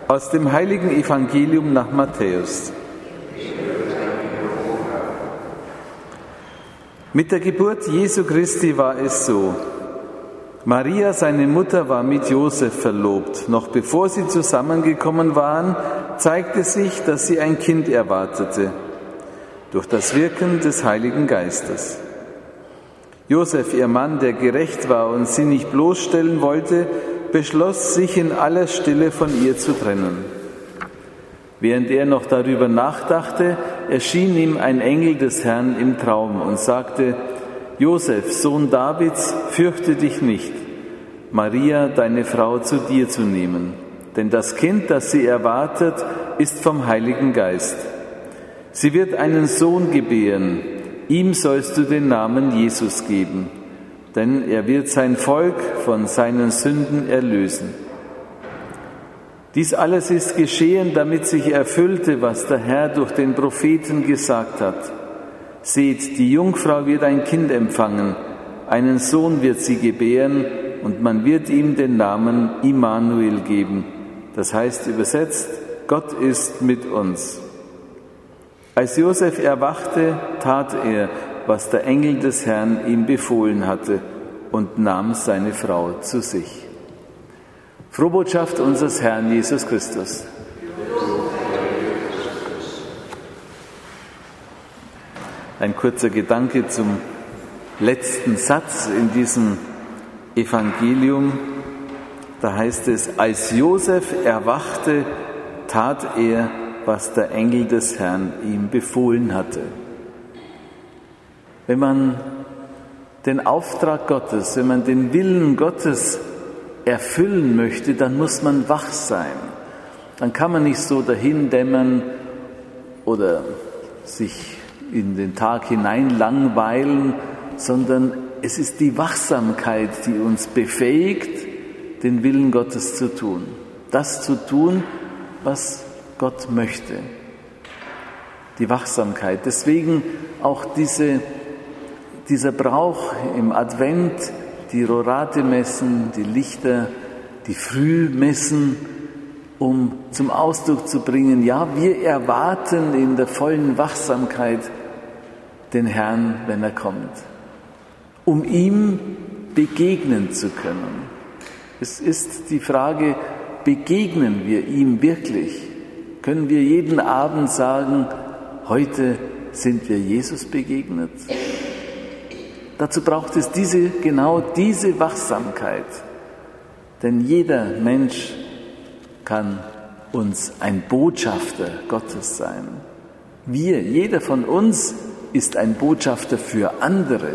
Aus dem heiligen Evangelium nach Matthäus. Mit der Geburt Jesu Christi war es so: Maria, seine Mutter, war mit Josef verlobt. Noch bevor sie zusammengekommen waren, zeigte sich, dass sie ein Kind erwartete, durch das Wirken des Heiligen Geistes. Josef, ihr Mann, der gerecht war und sie nicht bloßstellen wollte, beschloss, sich in aller Stille von ihr zu trennen. Während er noch darüber nachdachte, erschien ihm ein Engel des Herrn im Traum und sagte: Josef, Sohn Davids, fürchte dich nicht, Maria, deine Frau, zu dir zu nehmen, denn das Kind, das sie erwartet, ist vom Heiligen Geist. Sie wird einen Sohn gebären, ihm sollst du den Namen Jesus geben, denn er wird sein Volk von seinen Sünden erlösen. Dies alles ist geschehen, damit sich erfüllte, was der Herr durch den Propheten gesagt hat. Seht, die Jungfrau wird ein Kind empfangen, einen Sohn wird sie gebären, und man wird ihm den Namen Immanuel geben. Das heißt übersetzt, Gott ist mit uns. Als Josef erwachte, tat er, was der Engel des Herrn ihm befohlen hatte, und nahm seine Frau zu sich. Frohbotschaft unseres Herrn Jesus Christus. Ein kurzer Gedanke zum letzten Satz in diesem Evangelium. Da heißt es: Als Josef erwachte, tat er, was der Engel des Herrn ihm befohlen hatte. Wenn man den Auftrag Gottes, wenn man den Willen Gottes erfüllen möchte, dann muss man wach sein. Dann kann man nicht so dahin dämmern oder sich in den Tag hinein langweilen, sondern es ist die Wachsamkeit, die uns befähigt, den Willen Gottes zu tun. Das zu tun, was Gott möchte. Die Wachsamkeit. Deswegen auch dieser Brauch im Advent, die Rorate-Messen, die Lichter, die Frühmessen, um zum Ausdruck zu bringen, ja, wir erwarten in der vollen Wachsamkeit den Herrn, wenn er kommt, um ihm begegnen zu können. Es ist die Frage, begegnen wir ihm wirklich? Können wir jeden Abend sagen, heute sind wir Jesus begegnet? Dazu braucht es genau diese Wachsamkeit. Denn jeder Mensch kann uns ein Botschafter Gottes sein. Jeder von uns ist ein Botschafter für andere.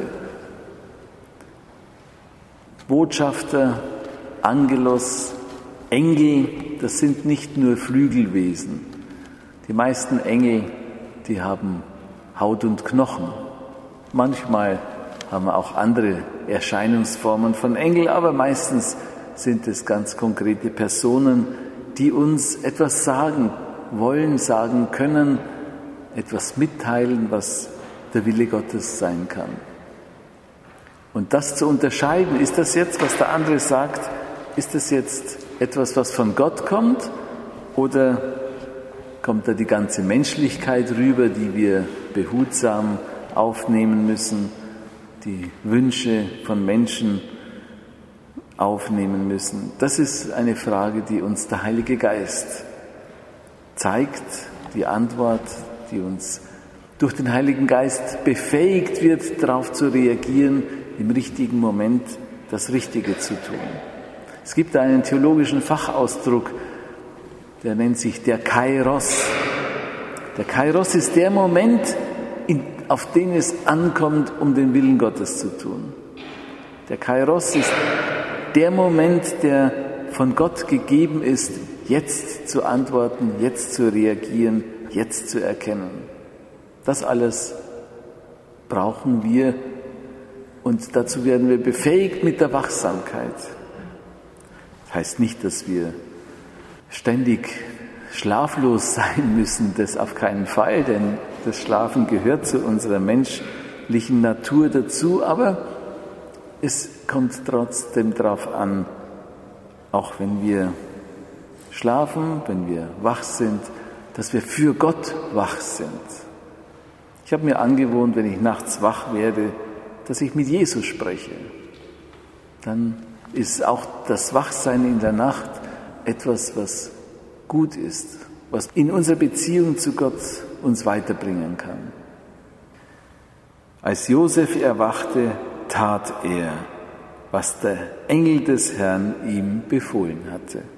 Botschafter, Angelos, Engel, das sind nicht nur Flügelwesen. Die meisten Engel, die haben Haut und Knochen. Manchmal haben wir auch andere Erscheinungsformen von Engeln, aber meistens sind es ganz konkrete Personen, die uns etwas sagen wollen, sagen können, etwas mitteilen, was der Wille Gottes sein kann. Und das zu unterscheiden, ist das jetzt, was der andere sagt, ist das jetzt etwas, was von Gott kommt, oder kommt da die ganze Menschlichkeit rüber, die wir behutsam aufnehmen müssen, die Wünsche von Menschen aufnehmen müssen? Das ist eine Frage, die uns der Heilige Geist zeigt, die Antwort, die uns durch den Heiligen Geist befähigt wird, darauf zu reagieren, im richtigen Moment das Richtige zu tun. Es gibt einen theologischen Fachausdruck, der nennt sich der Kairos. Der Kairos ist der Moment, auf den es ankommt, um den Willen Gottes zu tun. Der Kairos ist der Moment, der von Gott gegeben ist, jetzt zu antworten, jetzt zu reagieren, jetzt zu erkennen. Das alles brauchen wir, und dazu werden wir befähigt mit der Wachsamkeit. Das heißt nicht, dass wir ständig schlaflos sein müssen, das auf keinen Fall, denn das Schlafen gehört zu unserer menschlichen Natur dazu, aber es kommt trotzdem darauf an, auch wenn wir schlafen, wenn wir wach sind, dass wir für Gott wach sind. Ich habe mir angewohnt, wenn ich nachts wach werde, dass ich mit Jesus spreche. Dann ist auch das Wachsein in der Nacht etwas, was gut ist, was in unserer Beziehung zu Gott uns weiterbringen kann. Als Josef erwachte, tat er, was der Engel des Herrn ihm befohlen hatte.